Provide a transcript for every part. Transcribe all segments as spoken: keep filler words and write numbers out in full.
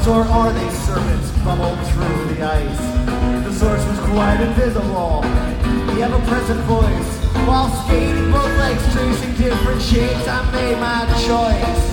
gods or are they serpents bubbled through the ice? The source was quite invisible, the ever-present voice. While skating both legs, tracing different shapes, I made my choice.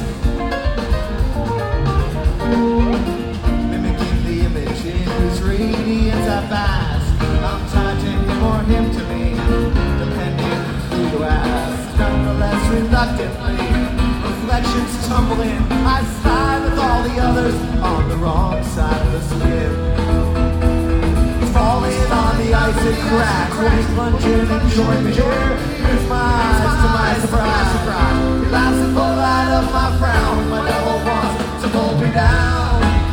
Mimicking the image in whose radiance I bask. I'm tied to him or him to me, depending who you ask. Nonetheless, reluctantly, reflections tumble in. I slide with all the others on the wrong side of the skin. Falling on the ice and cracks, when he's plunging and join me here. Here's my eyes to my surprise, surprise. He laughs and pull out of my frown. My devil wants to pull me down.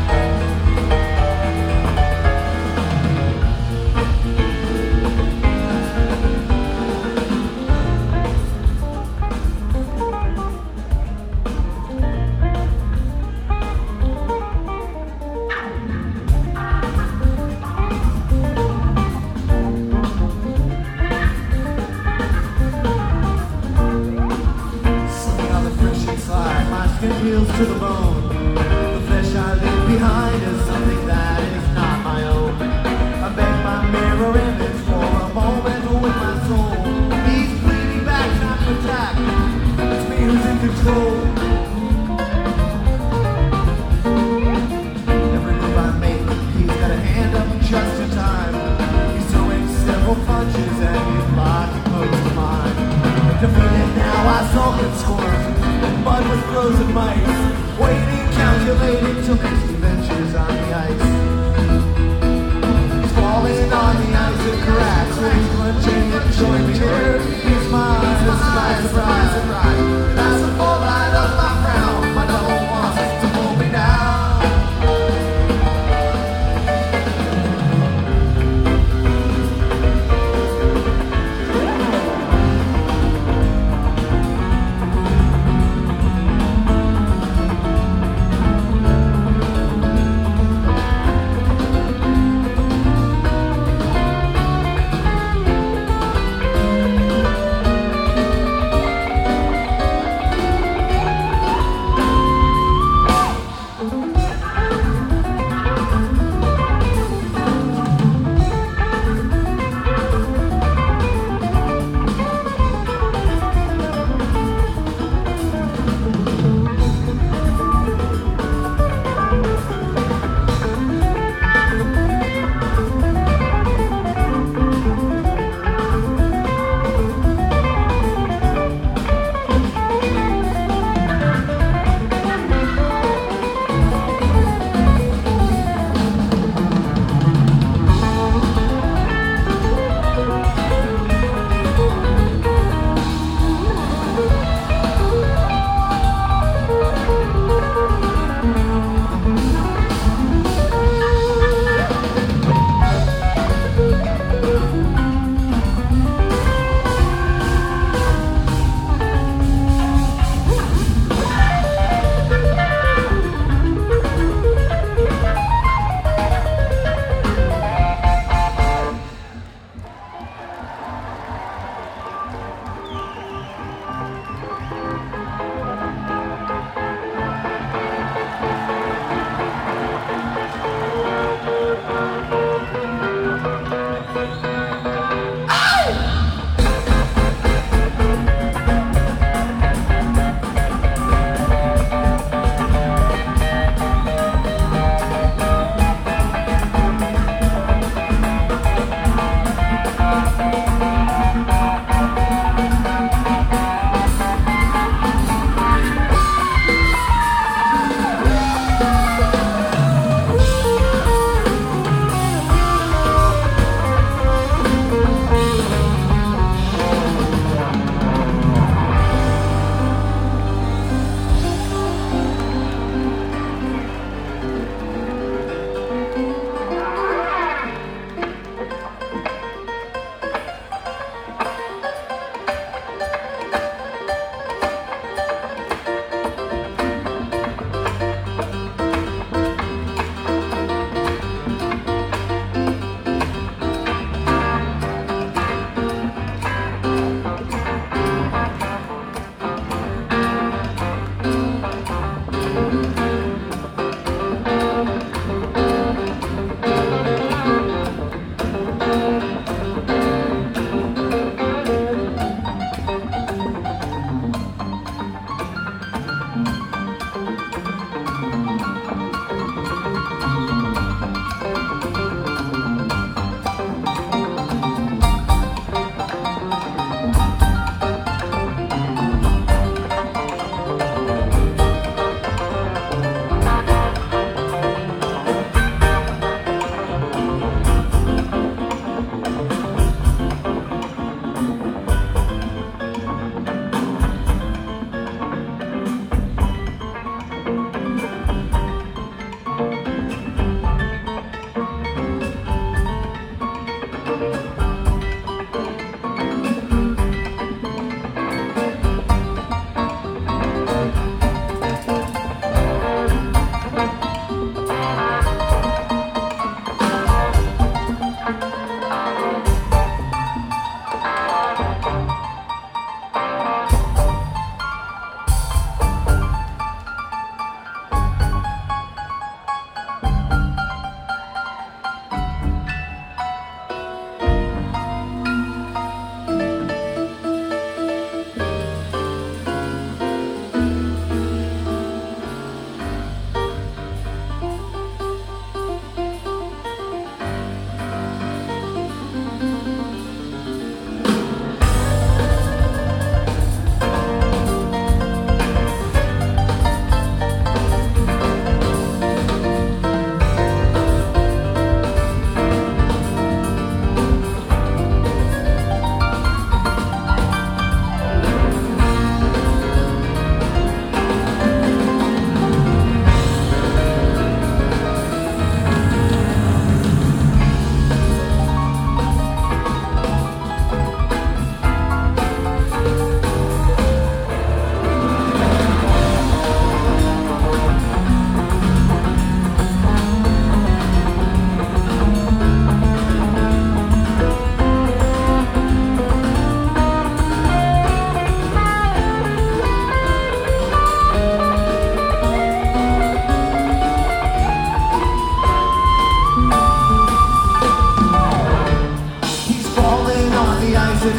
Heels to the bone. The flesh I leave behind is something that is not my own. I beg my mirror image for a moment with my soul. He's bleeding back, not to attack. It's me who's in control. Every move I make, he's got a hand up just in time. He's throwing several punches and he's blocking most of mine. Defeated now, I sulk and scorn. Mud with frozen mice, waiting, calculating till next adventures on the ice. He's falling on the ice and cracks, when he's plunging and join me here. Here's my surprise, surprise, surprise. That's the full light of my frown. My devil wants to pull me down.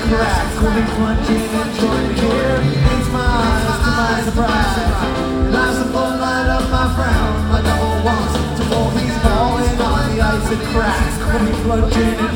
cracks. We'll be plunging and join me here. It's my eyes to my surprise. Life's a full light up my frown. My double wants to fall. He's falling on the ice and cracks. We'll be plunging